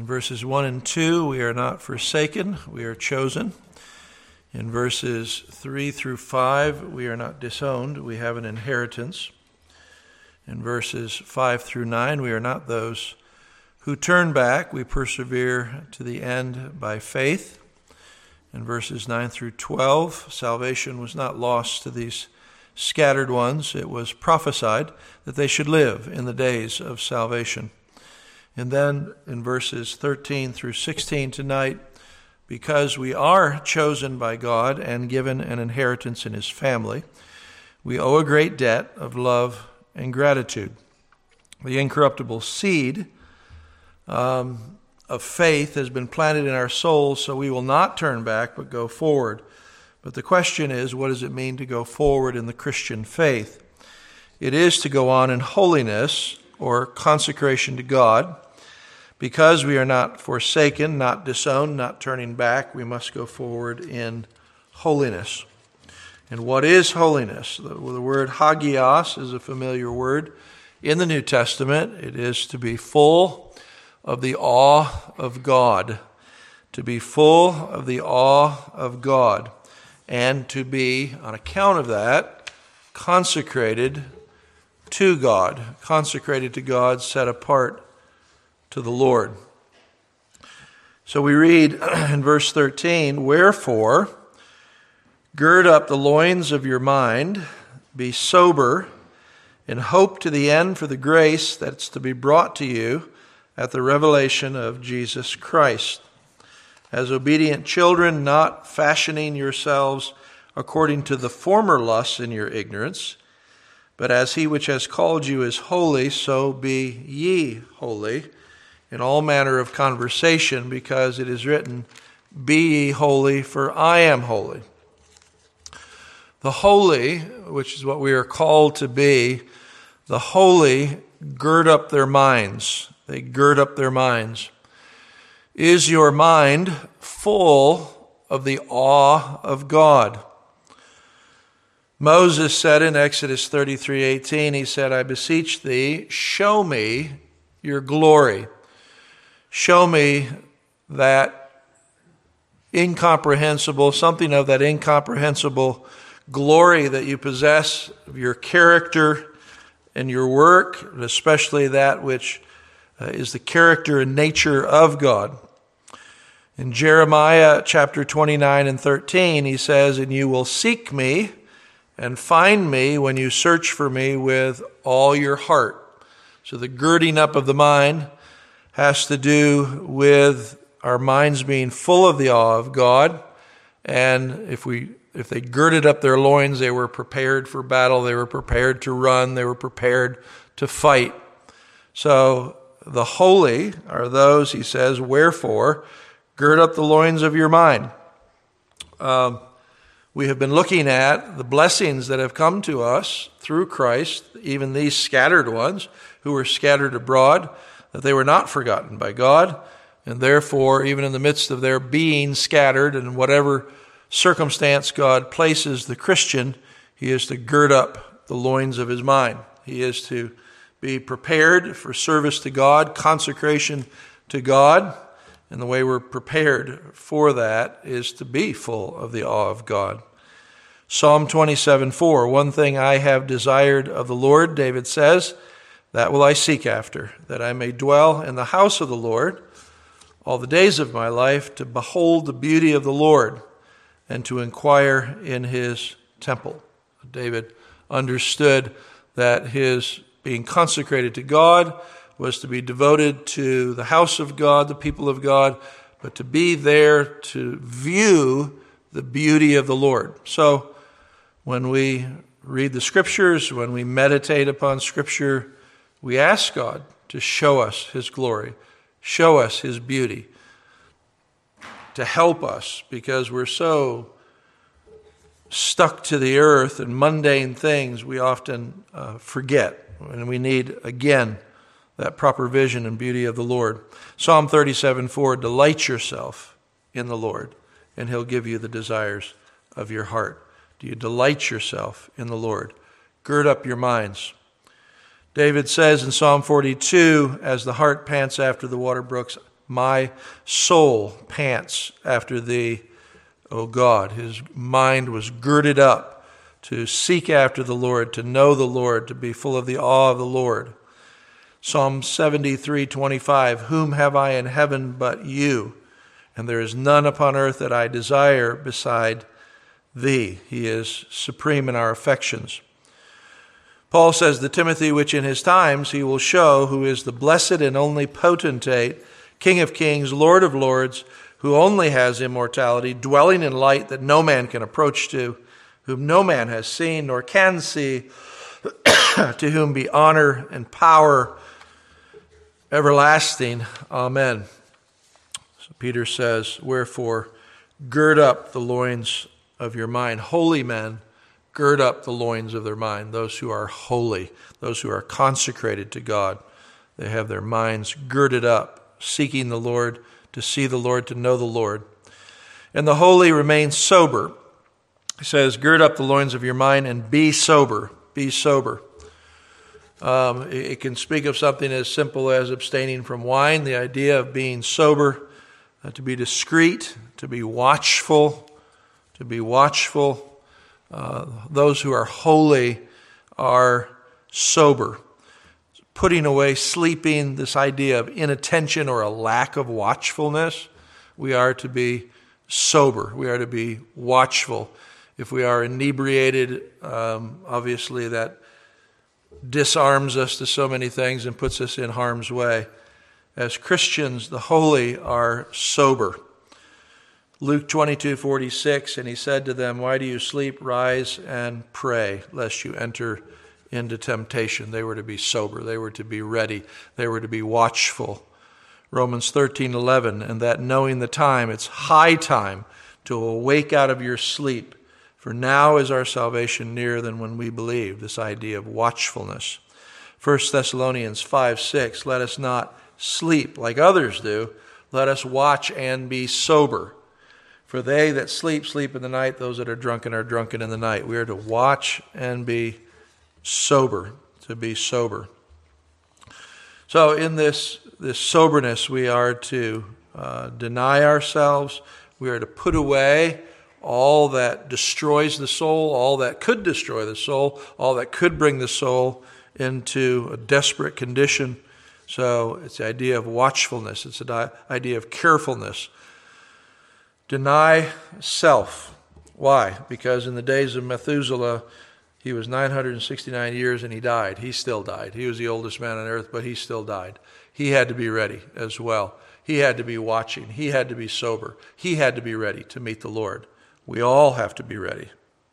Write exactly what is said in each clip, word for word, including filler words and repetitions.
In verses one and two, we are not forsaken, we are chosen. In verses three through five, we are not disowned, we have an inheritance. In verses five through nine, we are not those who turn back, we persevere to the end by faith. In verses nine through twelve, salvation was not lost to these scattered ones. It was prophesied that they should live in the days of salvation. And then in verses thirteen through sixteen tonight, because we are chosen by God and given an inheritance in his family, we owe a great debt of love and gratitude. The incorruptible seed um, of faith has been planted in our souls, so we will not turn back but go forward. But the question is, what does it mean to go forward in the Christian faith? It is to go on in holiness or consecration to God. Because we are not forsaken, not disowned, not turning back, we must go forward in holiness. And what is holiness? The, the word hagios is a familiar word in the New Testament. It is to be full of the awe of God. To be full of the awe of God. And to be, on account of that, consecrated to God. Consecrated to God, set apart to the Lord. So we read in verse thirteen, "Wherefore, gird up the loins of your mind, be sober, and hope to the end for the grace that's to be brought to you at the revelation of Jesus Christ. As obedient children, not fashioning yourselves according to the former lusts in your ignorance, but as he which has called you is holy, so be ye holy in all manner of conversation, because it is written, Be ye holy, for I am holy." The holy, which is what we are called to be, the holy gird up their minds. They gird up their minds. Is your mind full of the awe of God? Moses said in Exodus thirty-three eighteen, he said, "I beseech thee, show me your glory. Show me that incomprehensible, something of that incomprehensible glory that you possess of your character and your work, especially that which uh, is the character and nature of God." In Jeremiah chapter twenty-nine and thirteen, he says, "And you will seek me and find me when you search for me with all your heart." So the girding up of the mind has to do with our minds being full of the awe of God. And if we if they girded up their loins, they were prepared for battle, they were prepared to run, they were prepared to fight. So the holy are those, he says, "Wherefore, gird up the loins of your mind." Um, we have been looking at the blessings that have come to us through Christ, even these scattered ones who were scattered abroad, that they were not forgotten by God, and therefore, even in the midst of their being scattered, and whatever circumstance God places the Christian, he is to gird up the loins of his mind. He is to be prepared for service to God, consecration to God, and the way we're prepared for that is to be full of the awe of God. Psalm twenty-seven four, "One thing I have desired of the Lord," David says, "that will I seek after, that I may dwell in the house of the Lord all the days of my life, to behold the beauty of the Lord and to inquire in his temple." David understood that his being consecrated to God was to be devoted to the house of God, the people of God, but to be there to view the beauty of the Lord. So when we read the Scriptures, when we meditate upon Scripture, we ask God to show us his glory, show us his beauty, to help us, because we're so stuck to the earth and mundane things, we often uh, forget. And we need, again, that proper vision and beauty of the Lord. Psalm thirty-seven four, "Delight yourself in the Lord, and he'll give you the desires of your heart." Do you delight yourself in the Lord? Gird up your minds. David says in Psalm forty-two, "As the hart pants after the water brooks, My soul pants after thee, O God. His mind was girded up to seek after the Lord, to know the Lord, to be full of the awe of the Lord. Psalm seventy-three twenty-five, whom have I in heaven but you? And there is none upon earth that I desire beside thee. He is supreme in our affections. Paul says to Timothy, which in his times he will show who is the blessed and only potentate, King of kings, Lord of lords, who only has immortality, dwelling in light that no man can approach to, whom no man has seen nor can see, to whom be honor and power everlasting. Amen. So Peter says, wherefore, gird up the loins of your mind. Holy men, gird up the loins of their mind. Those who are holy, those who are consecrated to God, they have their minds girded up, seeking the Lord, to see the Lord, to know the Lord. And the holy remain sober. He says, gird up the loins of your mind and be sober. Be sober. Um, it, it can speak of something as simple as abstaining from wine, the idea of being sober, uh, to be discreet, to be watchful, to be watchful. Uh, those who are holy are sober. Putting away sleeping, this idea of inattention or a lack of watchfulness, we are to be sober. We are to be watchful. If we are inebriated, um, obviously that disarms us to so many things and puts us in harm's way. As Christians, the holy are sober. Luke twenty-two forty-six, and he said to them, why do you sleep? Rise and pray, lest you enter into temptation. They were to be sober. They were to be ready. They were to be watchful. Romans thirteen eleven, and that knowing the time, it's high time to awake out of your sleep. For now is our salvation nearer than when we believed. This idea of watchfulness. First Thessalonians five six, let us not sleep like others do. Let us watch and be sober. For they that sleep, sleep in the night. Those that are drunken are drunken in the night. We are to watch and be sober, to be sober. So in this, this soberness, we are to uh, deny ourselves. We are to put away all that destroys the soul, all that could destroy the soul, all that could bring the soul into a desperate condition. So it's the idea of watchfulness. It's the idea of carefulness. Deny self. Why? Because in the days of Methuselah, he was nine hundred sixty-nine years and he died. He still died. He was the oldest man on earth, but he still died. He had to be ready as well. He had to be watching. He had to be sober. He had to be ready to meet the Lord. We all have to be ready.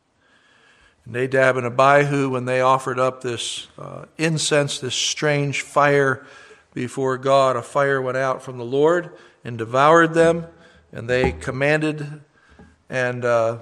Nadab and Abihu, when they offered up this uh, incense, this strange fire before God, a fire went out from the Lord and devoured them, and they commanded and uh,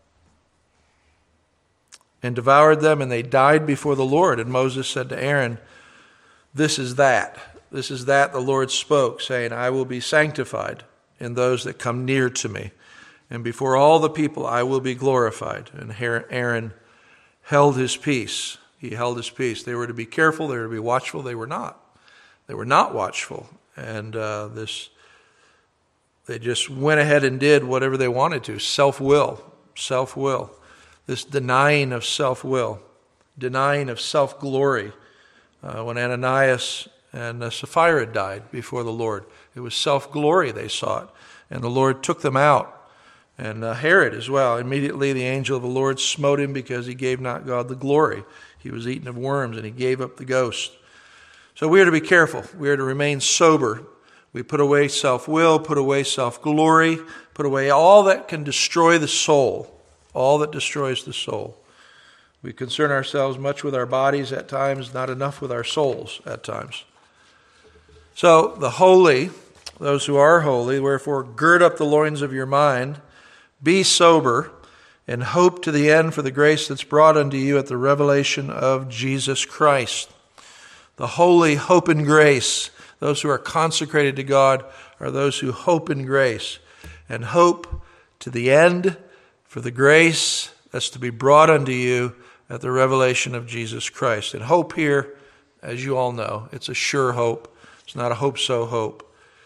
and devoured them, and they died before the Lord. And Moses said to Aaron, this is that. This is that the Lord spoke, saying, I will be sanctified in those that come near to me. And before all the people I will be glorified. And Aaron held his peace. He held his peace. They were to be careful. They were to be watchful. They were not. They were not watchful. And uh, this, they just went ahead and did whatever they wanted to. Self-will. Self-will. This denying of self-will. Denying of self-glory. Uh, when Ananias and uh, Sapphira died before the Lord, it was self-glory they sought. And the Lord took them out. And uh, Herod as well. Immediately the angel of the Lord smote him because he gave not God the glory. He was eaten of worms and he gave up the ghost. So we are to be careful. We are to remain sober. We put away self-will, put away self-glory, put away all that can destroy the soul, all that destroys the soul. We concern ourselves much with our bodies at times, not enough with our souls at times. So the holy, those who are holy, wherefore gird up the loins of your mind, be sober, and hope to the end for the grace that's brought unto you at the revelation of Jesus Christ. The holy hope in grace. Those who are consecrated to God are those who hope in grace. And hope to the end for the grace that's to be brought unto you at the revelation of Jesus Christ. And hope here, as you all know, it's a sure hope. It's not a hope-so hope.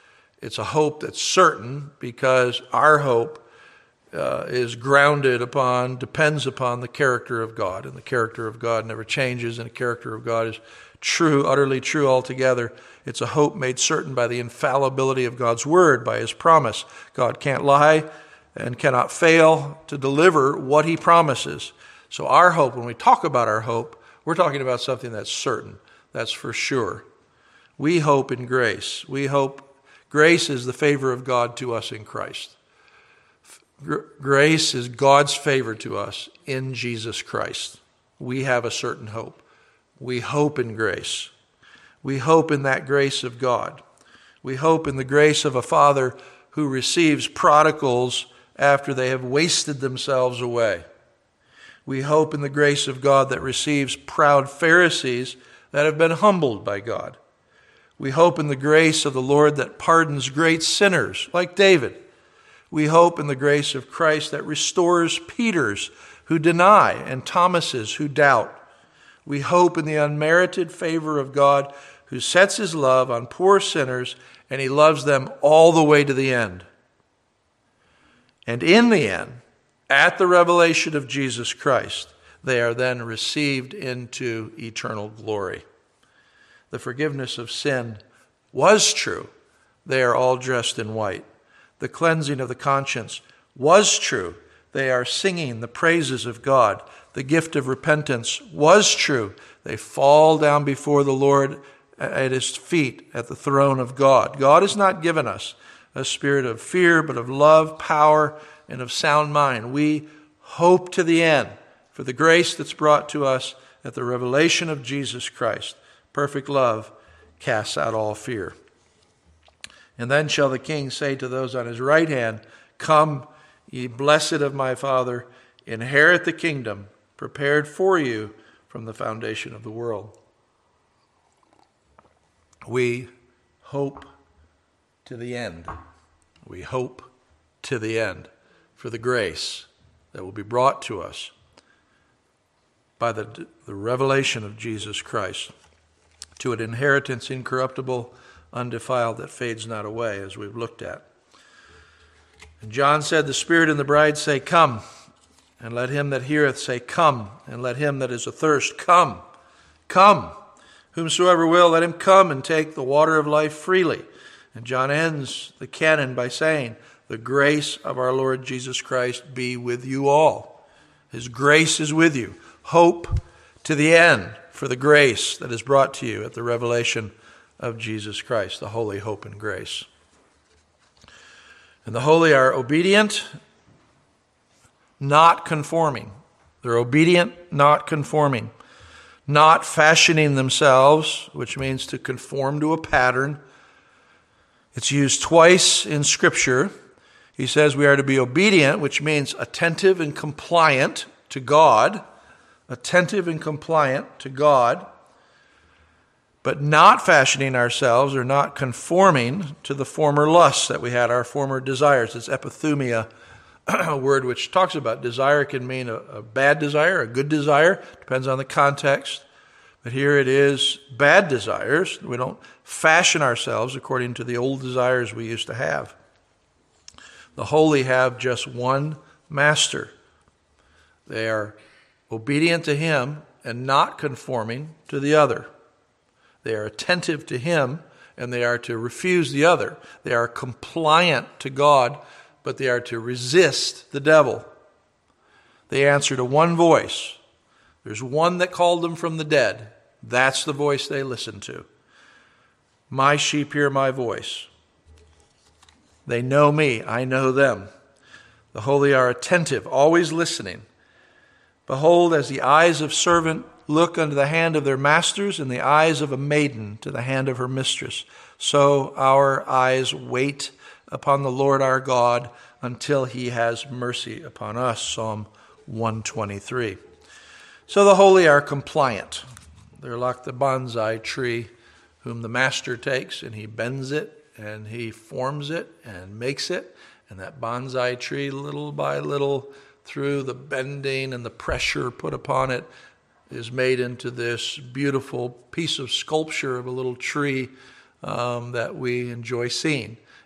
It's a hope that's certain because our hope uh, is grounded upon, depends upon the character of God. And the character of God never changes, and the character of God is true, utterly true altogether. It's a hope made certain by the infallibility of God's word, by his promise. God can't lie and cannot fail to deliver what he promises. So our hope, when we talk about our hope, we're talking about something that's certain, that's for sure. We hope in grace. We hope grace is the favor of God to us in Christ. Grace is God's favor to us in Jesus Christ. We have a certain hope. We hope in grace. We hope in that grace of God. We hope in the grace of a Father who receives prodigals after they have wasted themselves away. We hope in the grace of God that receives proud Pharisees that have been humbled by God. We hope in the grace of the Lord that pardons great sinners like David. We hope in the grace of Christ that restores Peters who deny and Thomases who doubt. We hope in the unmerited favor of God who sets his love on poor sinners, and he loves them all the way to the end. And in the end, at the revelation of Jesus Christ, they are then received into eternal glory. The forgiveness of sin was true. They are all dressed in white. The cleansing of the conscience was true. They are singing the praises of God. The gift of repentance was true. They fall down before the Lord at his feet at the throne of God. God has not given us a spirit of fear, but of love, power, and of sound mind. We hope to the end for the grace that's brought to us at the revelation of Jesus Christ. Perfect love casts out all fear. And then shall the King say to those on his right hand, "Come, ye blessed of my Father, inherit the kingdom prepared for you from the foundation of the world." We hope to the end. We hope to the end for the grace that will be brought to us by the, the revelation of Jesus Christ, to an inheritance incorruptible, undefiled, that fades not away, as we've looked at. And John said, "The Spirit and the bride say, Come. And let him that heareth say, Come. And let him that is athirst, Come. Come. Whomsoever will, let him come and take the water of life freely." And John ends the canon by saying, "The grace of our Lord Jesus Christ be with you all." His grace is with you. Hope to the end for the grace that is brought to you at the revelation of Jesus Christ, the holy hope and grace. And the holy are obedient, not conforming. They're obedient, not conforming. Not fashioning themselves, which means to conform to a pattern. It's used twice in Scripture. He says we are to be obedient, which means attentive and compliant to God. Attentive and compliant to God. But not fashioning ourselves or not conforming to the former lusts that we had, our former desires. It's epithumia, a word which talks about desire. Can mean a, a bad desire, a good desire, depends on the context. But here it is bad desires. We don't fashion ourselves according to the old desires we used to have. The holy have just one master. They are obedient to him and not conforming to the other. They are attentive to him and they are to refuse the other. They are compliant to God, but they are to resist the devil. They answer to one voice. There's one that called them from the dead. That's the voice they listen to. My sheep hear my voice. They know me, I know them. The holy are attentive, always listening. Behold, as the eyes of servant look unto the hand of their masters, and the eyes of a maiden to the hand of her mistress, so our eyes wait upon the Lord our God until he has mercy upon us. Psalm one twenty-three. So the holy are compliant. They're like the bonsai tree whom the master takes and he bends it and he forms it and makes it. And that bonsai tree, little by little, through the bending and the pressure put upon it, is made into this beautiful piece of sculpture of a little tree um, that we enjoy seeing.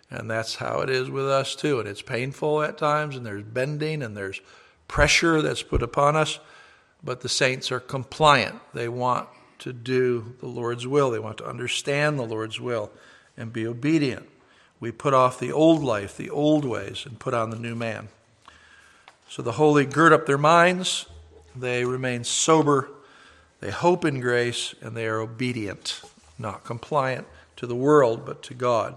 And that's how it is with us too. And it's painful at times, and there's bending, and there's pressure that's put upon us. But the saints are compliant. They want to do the Lord's will. They want to understand the Lord's will and be obedient. We put off the old life, the old ways, and put on the new man. So the holy gird up their minds. They remain sober. They hope in grace, and they are obedient, not compliant to the world, but to God.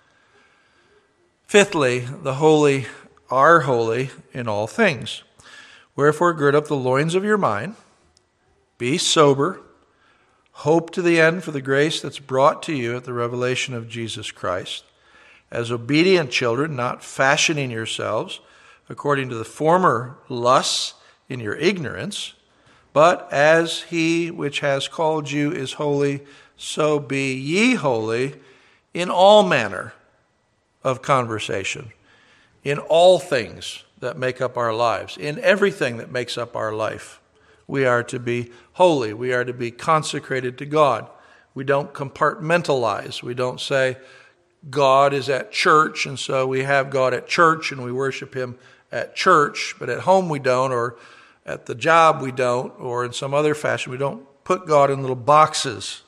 Fifthly, the holy are holy in all things. Wherefore gird up the loins of your mind, be sober, hope to the end for the grace that's brought to you at the revelation of Jesus Christ, as obedient children, not fashioning yourselves according to the former lusts in your ignorance, but as he which has called you is holy, so be ye holy in all manner of conversation, in all things that make up our lives, in everything that makes up our life. We are to be holy. We are to be consecrated to God. We don't compartmentalize. We don't say God is at church, and so we have God at church and we worship him at church, but at home we don't, or at the job we don't, or in some other fashion. We don't put God in little boxes.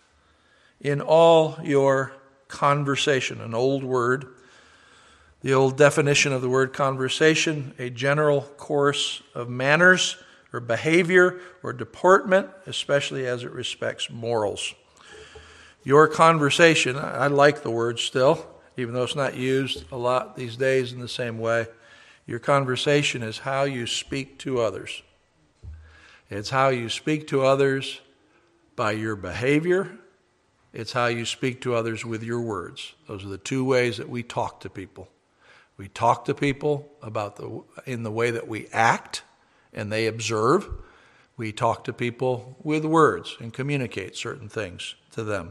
In all your conversation, an old word, the old definition of the word conversation, a general course of manners or behavior or deportment, especially as it respects morals. Your conversation, I like the word still, even though it's not used a lot these days in the same way. Your conversation is how you speak to others. It's how you speak to others by your behavior. It's how you speak to others with your words. Those are the two ways that we talk to people. We talk to people about the in the way that we act, and they observe. We talk to people with words and communicate certain things to them.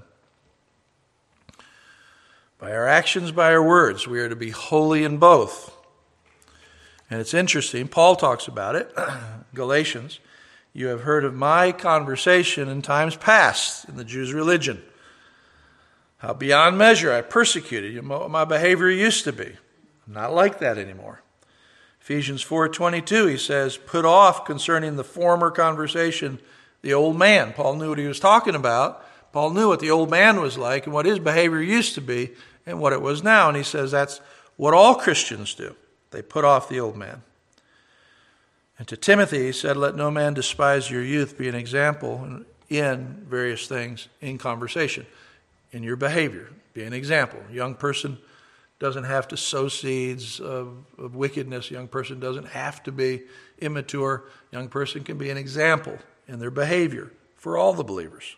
By our actions, by our words, we are to be holy in both. And it's interesting, Paul talks about it, Galatians, you have heard of my conversation in times past in the Jews' religion. How beyond measure I persecuted you, what my behavior used to be. I'm not like that anymore. Ephesians four twenty-two, he says, put off concerning the former conversation the old man. Paul knew what he was talking about. Paul knew what the old man was like and what his behavior used to be and what it was now. And he says that's what all Christians do. They put off the old man. And to Timothy, he said, let no man despise your youth. Be an example in various things in conversation, in your behavior. Be an example. A young person doesn't have to sow seeds of, of wickedness. A young person doesn't have to be immature. A young person can be an example in their behavior for all the believers.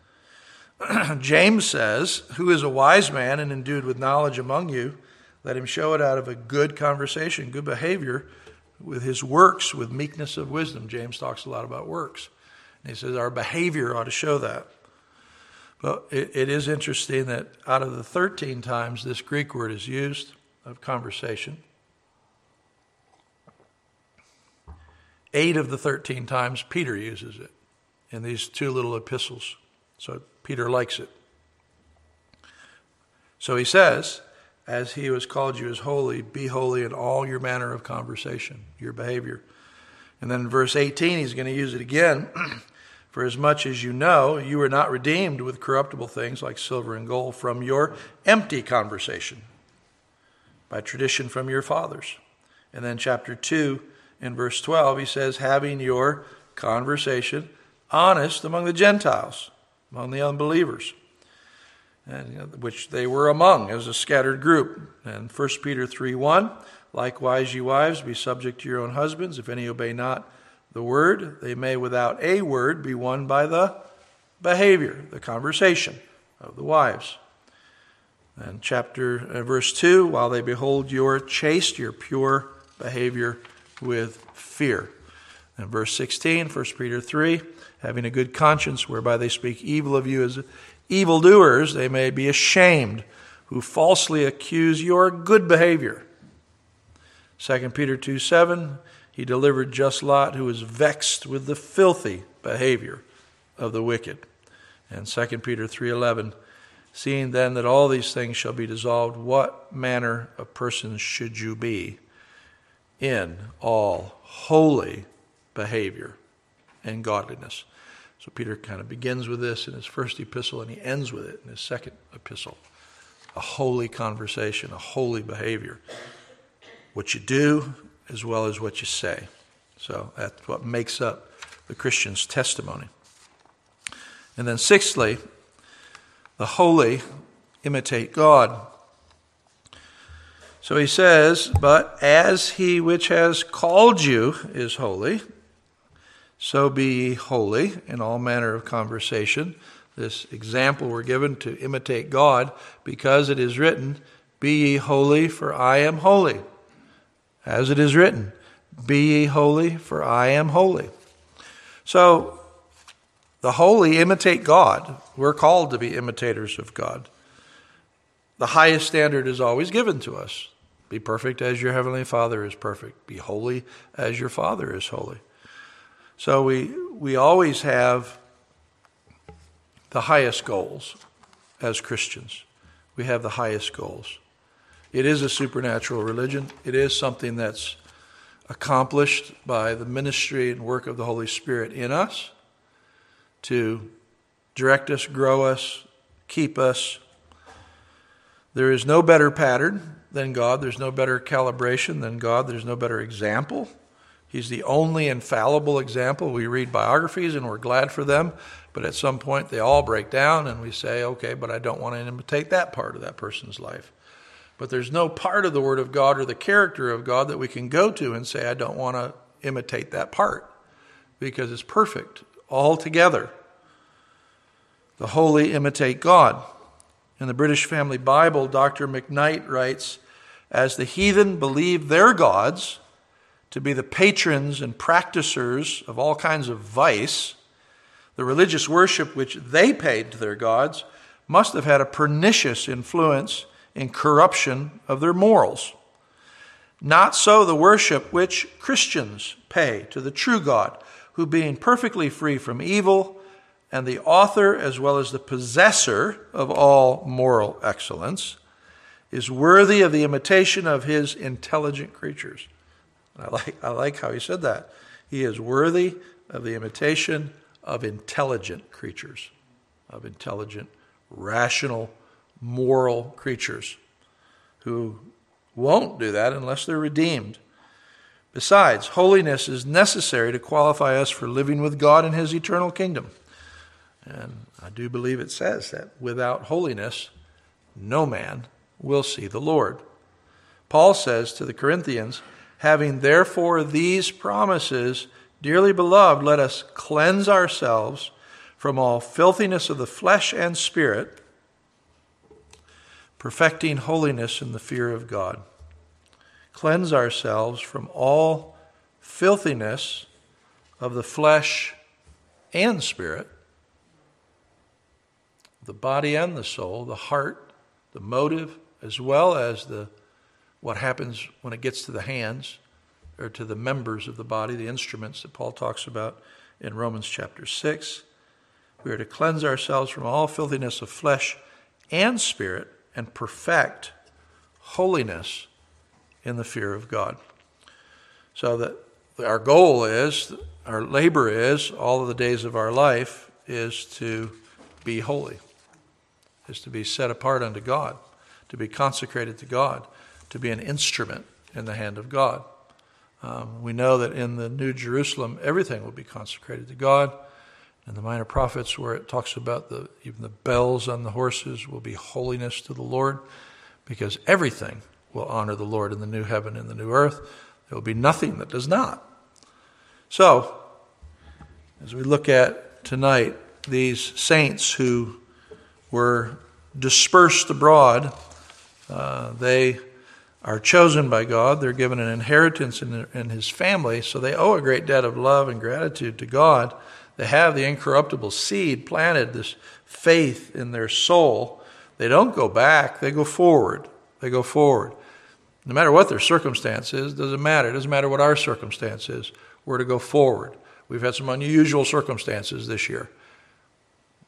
James says, who is a wise man and endued with knowledge among you? Let him show it out of a good conversation, good behavior with his works, with meekness of wisdom. James talks a lot about works. And he says our behavior ought to show that. But it, it is interesting that out of the thirteen times this Greek word is used of conversation, eight of the thirteen times Peter uses it in these two little epistles. So Peter likes it. So he says, as he who has called you is holy, be holy in all your manner of conversation, your behavior. And then in verse eighteen, he's going to use it again. For as much as you know, you were not redeemed with corruptible things like silver and gold from your empty conversation, by tradition from your fathers. And then chapter two, in verse twelve, he says, having your conversation honest among the Gentiles, among the unbelievers, and, which they were among as a scattered group. And First Peter three one, likewise, you wives, be subject to your own husbands. If any obey not the word, they may without a word be won by the behavior, the conversation of the wives. And chapter uh, verse two, while they behold your chaste, your pure behavior with fear. And verse sixteen, First Peter three, having a good conscience, whereby they speak evil of you as evildoers, they may be ashamed, who falsely accuse your good behavior. Second Peter two seven, he delivered just Lot, who was vexed with the filthy behavior of the wicked. And Second Peter three eleven, Seeing then that all these things shall be dissolved, what manner of persons should you be in all holy behavior and godliness? So Peter kind of begins with this in his first epistle, and he ends with it in his second epistle. A holy conversation, a holy behavior. What you do as well as what you say. So that's what makes up the Christian's testimony. And then sixthly, the holy imitate God. So he says, but as he which has called you is holy, so be ye holy in all manner of conversation. This example we're given to imitate God, because it is written, be ye holy, for I am holy. As it is written, be ye holy, for I am holy. So, the holy imitate God. We're called to be imitators of God. The highest standard is always given to us. Be perfect as your heavenly Father is perfect. Be holy as your Father is holy. So we we always have the highest goals as Christians. We have the highest goals. It is a supernatural religion. It is something that's accomplished by the ministry and work of the Holy Spirit in us to direct us, grow us, keep us. There is no better pattern than God. There's no better calibration than God. There's no better example. He's the only infallible example. We read biographies and we're glad for them, but at some point they all break down and we say, okay, but I don't want to imitate that part of that person's life. But there's no part of the Word of God or the character of God that we can go to and say, I don't want to imitate that part, because it's perfect altogether. The holy imitate God. In the British Family Bible, Doctor McKnight writes, as the heathen believed their gods to be the patrons and practicers of all kinds of vice, the religious worship which they paid to their gods must have had a pernicious influence in corruption of their morals. Not so the worship which Christians pay to the true God, who being perfectly free from evil, and the author as well as the possessor of all moral excellence, is worthy of the imitation of his intelligent creatures. I like, I like how he said that. He is worthy of the imitation of intelligent creatures, of intelligent, rational, moral creatures who won't do that unless they're redeemed. Besides, holiness is necessary to qualify us for living with God in his eternal kingdom. And I do believe it says that without holiness, no man will see the Lord. Paul says to the Corinthians, having therefore these promises, dearly beloved, let us cleanse ourselves from all filthiness of the flesh and spirit, perfecting holiness in the fear of God. Cleanse ourselves from all filthiness of the flesh and spirit, the body and the soul, the heart, the motive, as well as the what happens when it gets to the hands or to the members of the body, the instruments that Paul talks about in Romans chapter six. We are to cleanse ourselves from all filthiness of flesh and spirit and perfect holiness in the fear of God. So that our goal is, our labor is, all of the days of our life, is to be holy, is to be set apart unto God, to be consecrated to God, to be an instrument in the hand of God. Um, we know that in the New Jerusalem, everything will be consecrated to God. In the Minor Prophets, where it talks about the even the bells on the horses will be holiness to the Lord, because everything will honor the Lord in the new heaven and the new earth. There will be nothing that does not. So, as we look at tonight, these saints who were dispersed abroad, uh, they are chosen by God. They're given an inheritance in, in his family, so they owe a great debt of love and gratitude to God. They have the incorruptible seed planted, this faith in their soul. They don't go back, they go forward. They go forward. No matter what their circumstance is, doesn't matter. It doesn't matter what our circumstance is. We're to go forward. We've had some unusual circumstances this year.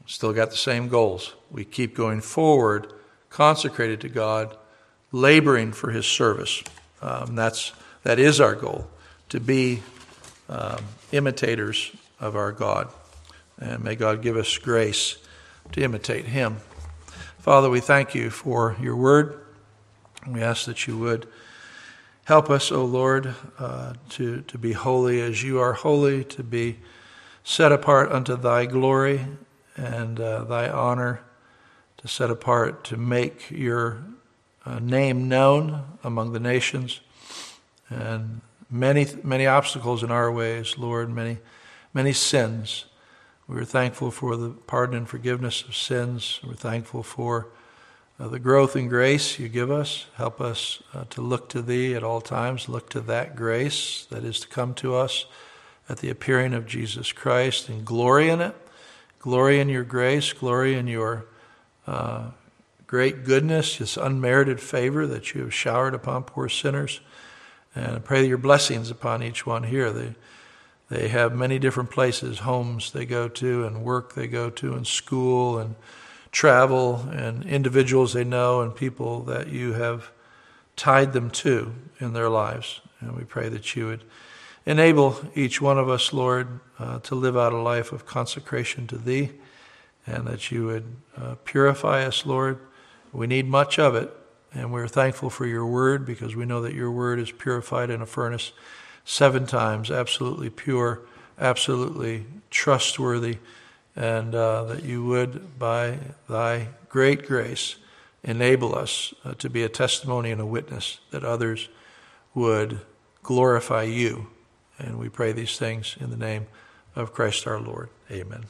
Still got the same goals. We keep going forward, consecrated to God, laboring for his service. Um, that's, that is our goal, to be um, imitators of our God. And may God give us grace to imitate him. Father, we thank you for your word. We ask that you would help us, O Lord, uh, to, to be holy as you are holy, to be set apart unto thy glory and uh, thy honor, to set apart to make your uh, name known among the nations. And many, many obstacles in our ways, Lord, many, many sins. We're thankful for the pardon and forgiveness of sins. We're thankful for uh, the growth in grace you give us. Help us uh, to look to thee at all times, look to that grace that is to come to us at the appearing of Jesus Christ, and glory in it. Glory in your grace, glory in your uh, great goodness, this unmerited favor that you have showered upon poor sinners. And I pray your blessings upon each one here. They, they have many different places, homes they go to, and work they go to, and school, and travel, and individuals they know, and people that you have tied them to in their lives. And we pray that you would enable each one of us, Lord, uh, to live out a life of consecration to thee, and that you would uh, purify us, Lord. We need much of it, and we're thankful for your word, because we know that your word is purified in a furnace seven times, absolutely pure, absolutely trustworthy, and uh, that you would, by thy great grace, enable us uh, to be a testimony and a witness, that others would glorify you. And we pray these things in the name of Christ our Lord. Amen.